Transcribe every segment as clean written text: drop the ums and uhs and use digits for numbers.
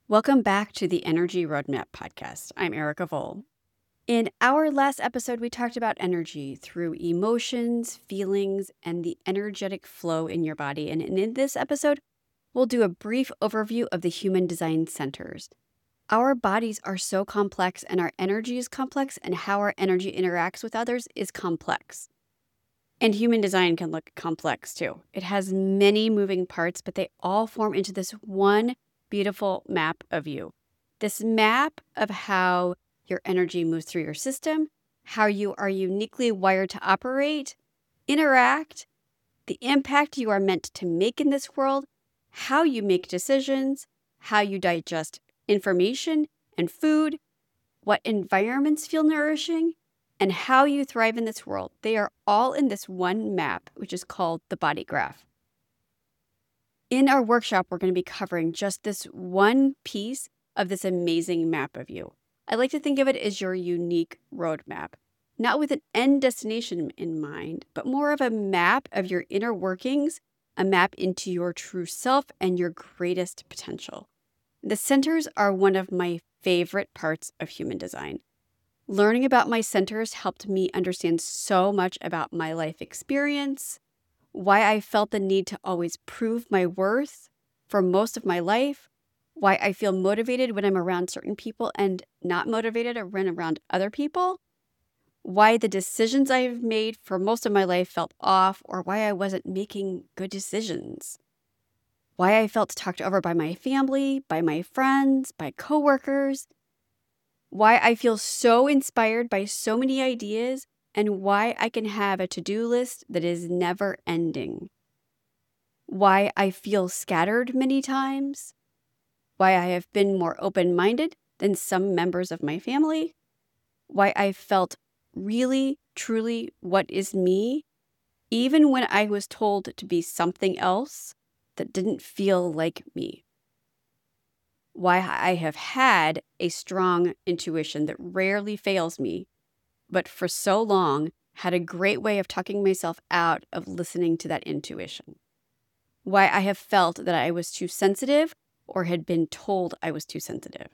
Welcome back to the Energy Roadmap podcast. I'm Erica Vole. In our last episode, we talked about energy through emotions, feelings, and the energetic flow in your body. And in this episode, we'll do a brief overview of the human design centers. Our bodies are so complex, and our energy is complex, and how our energy interacts with others is complex. And human design can look complex too. It has many moving parts, but they all form into this one beautiful map of you. This map of how your energy moves through your system, how you are uniquely wired to operate, interact, the impact you are meant to make in this world, how you make decisions, how you digest information and food, what environments feel nourishing, and how you thrive in this world. They are all in this one map, which is called the body graph. In our workshop, we're going to be covering just this one piece of this amazing map of you. I like to think of it as your unique roadmap, not with an end destination in mind, but more of a map of your inner workings, a map into your true self and your greatest potential. The centers are one of my favorite parts of human design. Learning about my centers helped me understand so much about my life experience, why I felt the need to always prove my worth for most of my life, why I feel motivated when I'm around certain people and not motivated when around other people, why the decisions I've made for most of my life felt off, or why I wasn't making good decisions, why I felt talked over by my family, by my friends, by coworkers, why I feel so inspired by so many ideas, and why I can have a to-do list that is never ending. Why I feel scattered many times. Why I have been more open-minded than some members of my family. Why I felt really, truly what is me, even when I was told to be something else that didn't feel like me. Why I have had a strong intuition that rarely fails me, but for so long had a great way of talking myself out of listening to that intuition. Why I have felt that I was too sensitive or had been told I was too sensitive.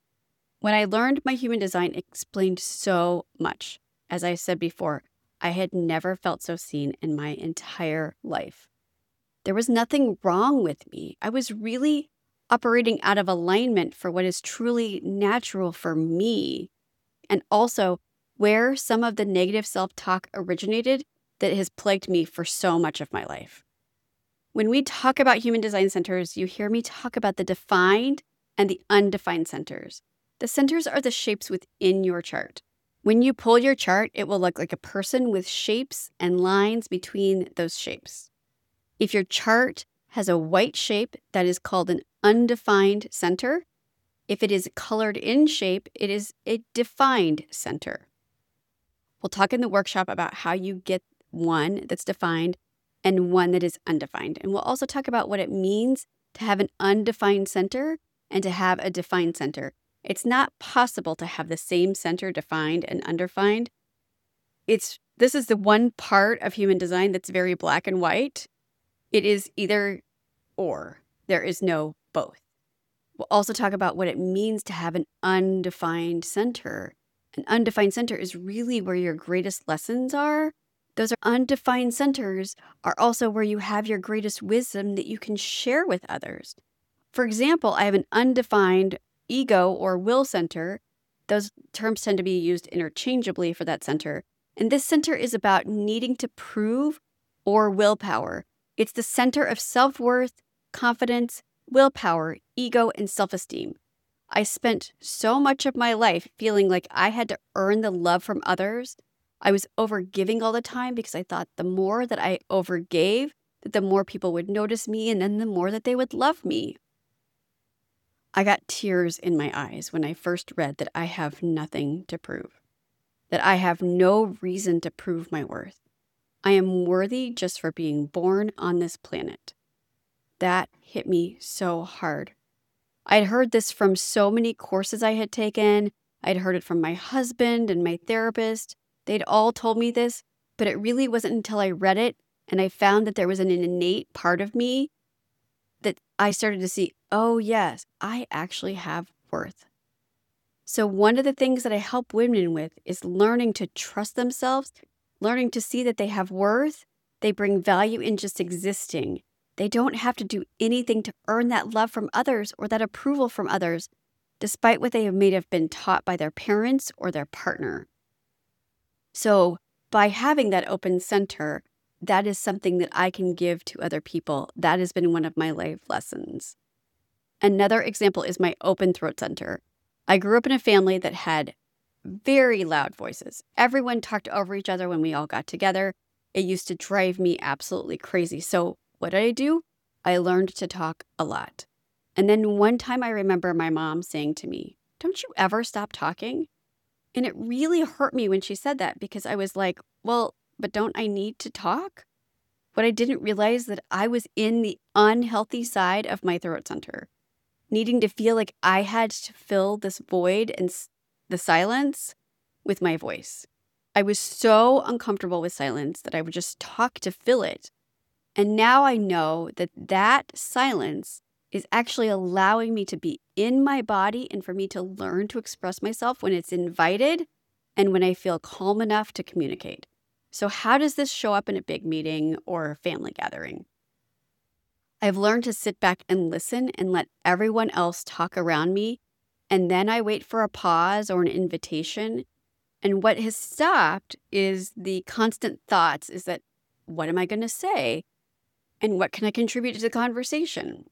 When I learned my human design, it explained so much. As I said before, I had never felt so seen in my entire life. There was nothing wrong with me. I was really operating out of alignment for what is truly natural for me, and also where some of the negative self-talk originated that has plagued me for so much of my life. When we talk about human design centers, you hear me talk about the defined and the undefined centers. The centers are the shapes within your chart. When you pull your chart, it will look like a person with shapes and lines between those shapes. If your chart has a white shape, that is called an undefined center. If it is colored in shape, it is a defined center. We'll talk in the workshop about how you get one that's defined and one that is undefined. And we'll also talk about what it means to have an undefined center and to have a defined center. It's not possible to have the same center defined and undefined. This is the one part of human design that's very black and white. It is either or. There is no both. We'll also talk about what it means to have an undefined center. An undefined center is really where your greatest lessons are. Those are undefined centers are also where you have your greatest wisdom that you can share with others. For example, I have an undefined ego or will center. Those terms tend to be used interchangeably for that center. And this center is about needing to prove or willpower. It's the center of self-worth, confidence, willpower, ego, and self-esteem. I spent so much of my life feeling like I had to earn the love from others. I was overgiving all the time because I thought the more that I overgave, that the more people would notice me and then the more that they would love me. I got tears in my eyes when I first read that I have nothing to prove, that I have no reason to prove my worth. I am worthy just for being born on this planet. That hit me so hard. I had heard this from so many courses I had taken. I'd heard it from my husband and my therapist. They'd all told me this, but it really wasn't until I read it and I found that there was an innate part of me that I started to see, oh, yes, I actually have worth. So one of the things that I help women with is learning to trust themselves, learning to see that they have worth. They bring value in just existing. They don't have to do anything to earn that love from others or that approval from others, despite what they may have been taught by their parents or their partner. So by having that open center, that is something that I can give to other people. That has been one of my life lessons. Another example is my open throat center. I grew up in a family that had very loud voices. Everyone talked over each other when we all got together. It used to drive me absolutely crazy. So what did I do? I learned to talk a lot. And then one time I remember my mom saying to me, "Don't you ever stop talking?" And it really hurt me when she said that, because I was like, well, but don't I need to talk? What I didn't realize that I was in the unhealthy side of my throat center, needing to feel like I had to fill this void and the silence with my voice. I was so uncomfortable with silence that I would just talk to fill it. And now I know that that silence is actually allowing me to be in my body and for me to learn to express myself when it's invited and when I feel calm enough to communicate. So how does this show up in a big meeting or a family gathering? I've learned to sit back and listen and let everyone else talk around me, and then I wait for a pause or an invitation. And what has stopped is the constant thoughts is that, what am I going to say? And what can I contribute to the conversation?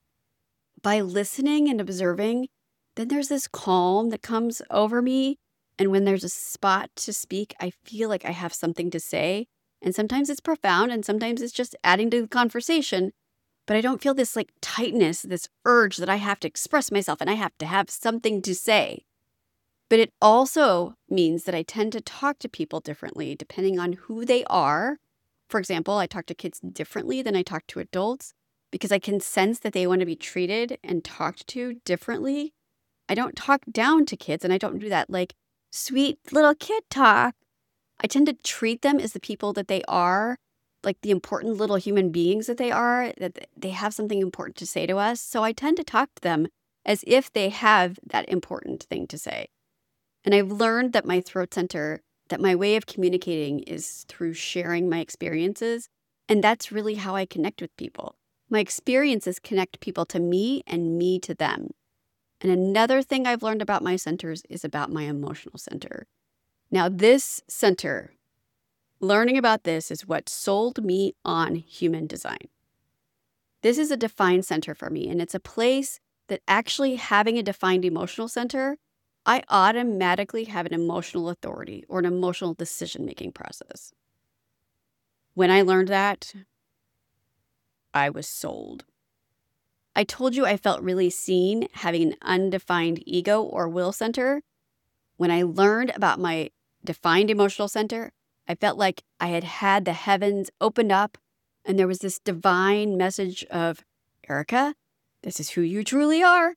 By listening and observing, then there's this calm that comes over me. And when there's a spot to speak, I feel like I have something to say. And sometimes it's profound and sometimes it's just adding to the conversation. But I don't feel this like tightness, this urge that I have to express myself and I have to have something to say. But it also means that I tend to talk to people differently depending on who they are. For example, I talk to kids differently than I talk to adults because I can sense that they want to be treated and talked to differently. I don't talk down to kids, and I don't do that like sweet little kid talk. I tend to treat them as the people that they are, like the important little human beings that they are, that they have something important to say to us. So I tend to talk to them as if they have that important thing to say. And I've learned that my throat center, that my way of communicating is through sharing my experiences. And that's really how I connect with people. My experiences connect people to me and me to them. And another thing I've learned about my centers is about my emotional center. Now, this center, learning about this is what sold me on human design. This is a defined center for me, and it's a place that actually having a defined emotional center, I automatically have an emotional authority or an emotional decision-making process. When I learned that, I was sold. I told you I felt really seen having an undefined ego or will center. When I learned about my defined emotional center, I felt like I had had the heavens opened up and there was this divine message of, Erica, this is who you truly are.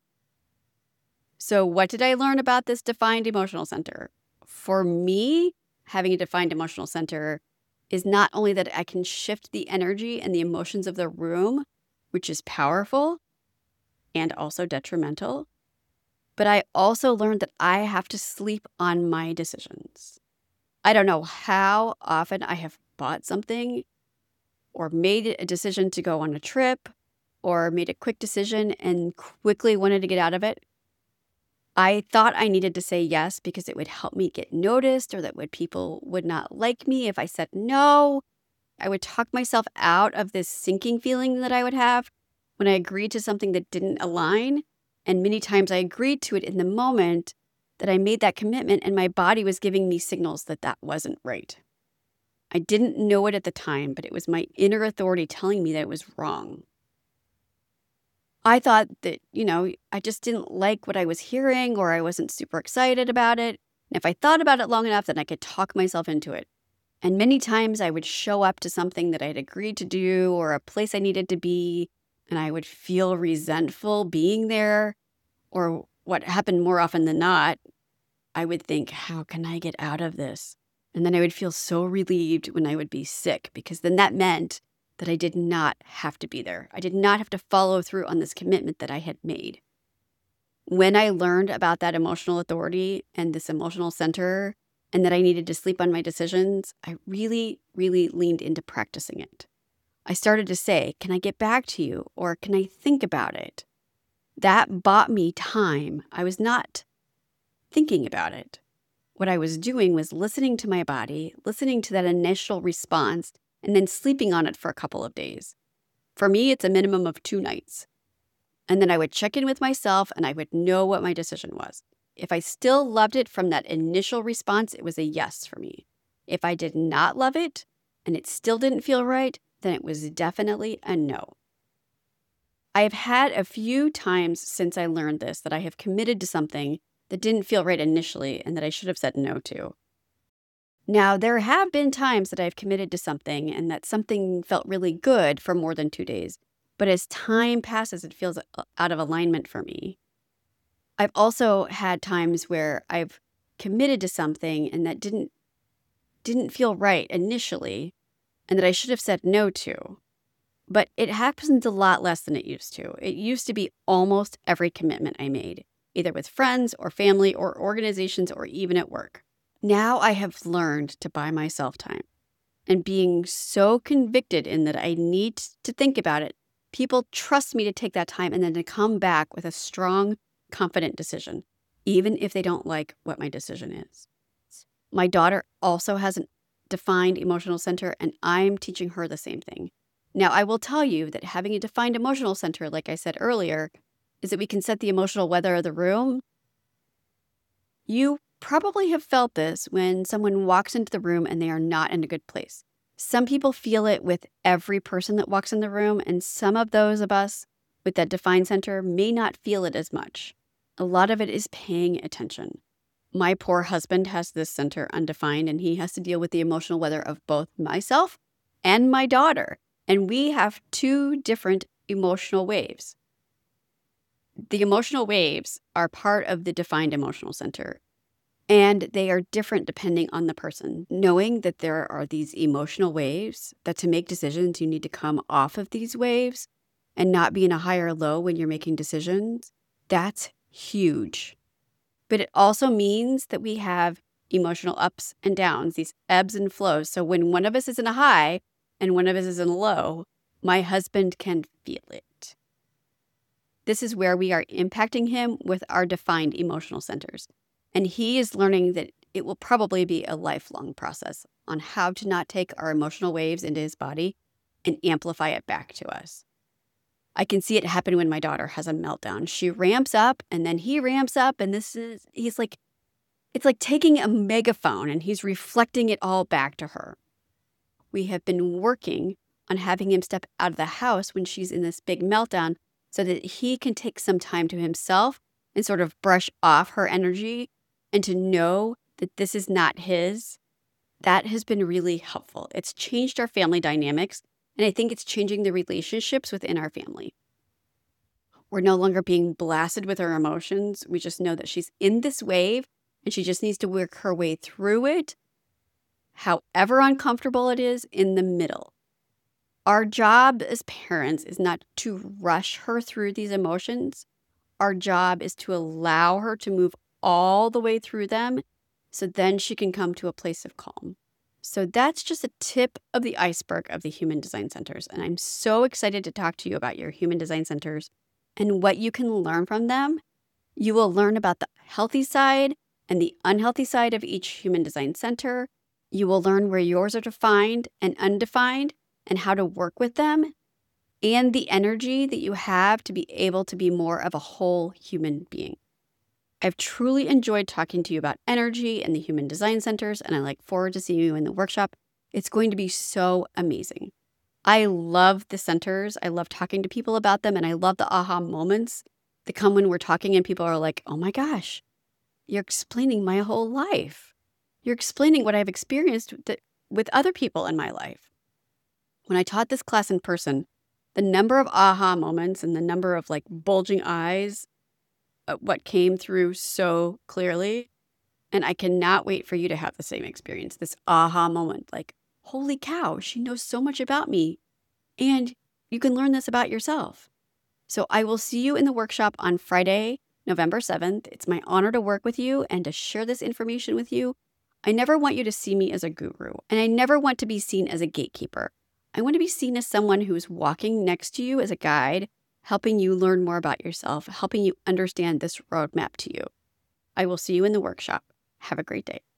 So what did I learn about this defined emotional center? For me, having a defined emotional center is not only that I can shift the energy and the emotions of the room, which is powerful and also detrimental, but I also learned that I have to sleep on my decisions. I don't know how often I have bought something or made a decision to go on a trip or made a quick decision and quickly wanted to get out of it. I thought I needed to say yes because it would help me get noticed or that people would not like me if I said no. I would talk myself out of this sinking feeling that I would have when I agreed to something that didn't align. And many times I agreed to it in the moment that I made that commitment and my body was giving me signals that that wasn't right. I didn't know it at the time, but it was my inner authority telling me that it was wrong. I thought that, I just didn't like what I was hearing or I wasn't super excited about it. And if I thought about it long enough, then I could talk myself into it. And many times I would show up to something that I had agreed to do or a place I needed to be, and I would feel resentful being there. Or what happened more often than not, I would think, how can I get out of this? And then I would feel so relieved when I would be sick because then that meant that I did not have to be there. I did not have to follow through on this commitment that I had made. When I learned about that emotional authority and this emotional center, and that I needed to sleep on my decisions, I really, really leaned into practicing it. I started to say, can I get back to you? Or can I think about it? That bought me time. I was not thinking about it. What I was doing was listening to my body, listening to that initial response, and then sleeping on it for a couple of days. For me, it's a minimum of 2 nights. And then I would check in with myself and I would know what my decision was. If I still loved it from that initial response, it was a yes for me. If I did not love it and it still didn't feel right, then it was definitely a no. I have had a few times since I learned this that I have committed to something that didn't feel right initially and that I should have said no to. Now, there have been times that I've committed to something and that something felt really good for more than 2 days. But as time passes, it feels out of alignment for me. I've also had times where I've committed to something and that didn't feel right initially and that I should have said no to. But it happens a lot less than it used to. It used to be almost every commitment I made, either with friends or family or organizations or even at work. Now I have learned to buy myself time. And being so convicted in that I need to think about it, people trust me to take that time and then to come back with a strong, confident decision, even if they don't like what my decision is. My daughter also has a defined emotional center, and I'm teaching her the same thing. Now, I will tell you that having a defined emotional center, like I said earlier, is that we can set the emotional weather of the room. You probably have felt this when someone walks into the room and they are not in a good place. Some people feel it with every person that walks in the room, and some of those of us with that defined center may not feel it as much. A lot of it is paying attention. My poor husband has this center undefined, and he has to deal with the emotional weather of both myself and my daughter. And we have 2 different emotional waves. The emotional waves are part of the defined emotional center, and they are different depending on the person. Knowing that there are these emotional waves, that to make decisions, you need to come off of these waves and not be in a high or low when you're making decisions, that's huge. But it also means that we have emotional ups and downs, these ebbs and flows. So when one of us is in a high and one of us is in a low, my husband can feel it. This is where we are impacting him with our defined emotional centers. And he is learning that it will probably be a lifelong process on how to not take our emotional waves into his body and amplify it back to us. I can see it happen when my daughter has a meltdown. She ramps up and then he ramps up, and it's like taking a megaphone and he's reflecting it all back to her. We have been working on having him step out of the house when she's in this big meltdown so that he can take some time to himself and sort of brush off her energy and to know that this is not his. That has been really helpful. It's changed our family dynamics, and I think it's changing the relationships within our family. We're no longer being blasted with our emotions. We just know that she's in this wave and she just needs to work her way through it, however uncomfortable it is, in the middle. Our job as parents is not to rush her through these emotions. Our job is to allow her to move all the way through them so then she can come to a place of calm. So that's just a tip of the iceberg of the Human Design Centers. And I'm so excited to talk to you about your Human Design Centers and what you can learn from them. You will learn about the healthy side and the unhealthy side of each Human Design Center. You will learn where yours are defined and undefined and how to work with them, and the energy that you have to be able to be more of a whole human being. I've truly enjoyed talking to you about energy and the Human Design Centers, and I look forward to seeing you in the workshop. It's going to be so amazing. I love the centers. I love talking to people about them, and I love the aha moments that come when we're talking and people are like, oh my gosh, you're explaining my whole life. You're explaining what I've experienced with other people in my life. When I taught this class in person, the number of aha moments and the number of bulging eyes, what came through so clearly. And I cannot wait for you to have the same experience, this aha moment, like, holy cow, she knows so much about me And you can learn this about yourself. So I will see you in the workshop on Friday, November 7th. It's my honor to work with you and to share this information with you. I never want you to see me as a guru, and I never want to be seen as a gatekeeper. I want to be seen as someone who's walking next to you as a guide, helping you learn more about yourself, helping you understand this roadmap to you. I will see you in the workshop. Have a great day.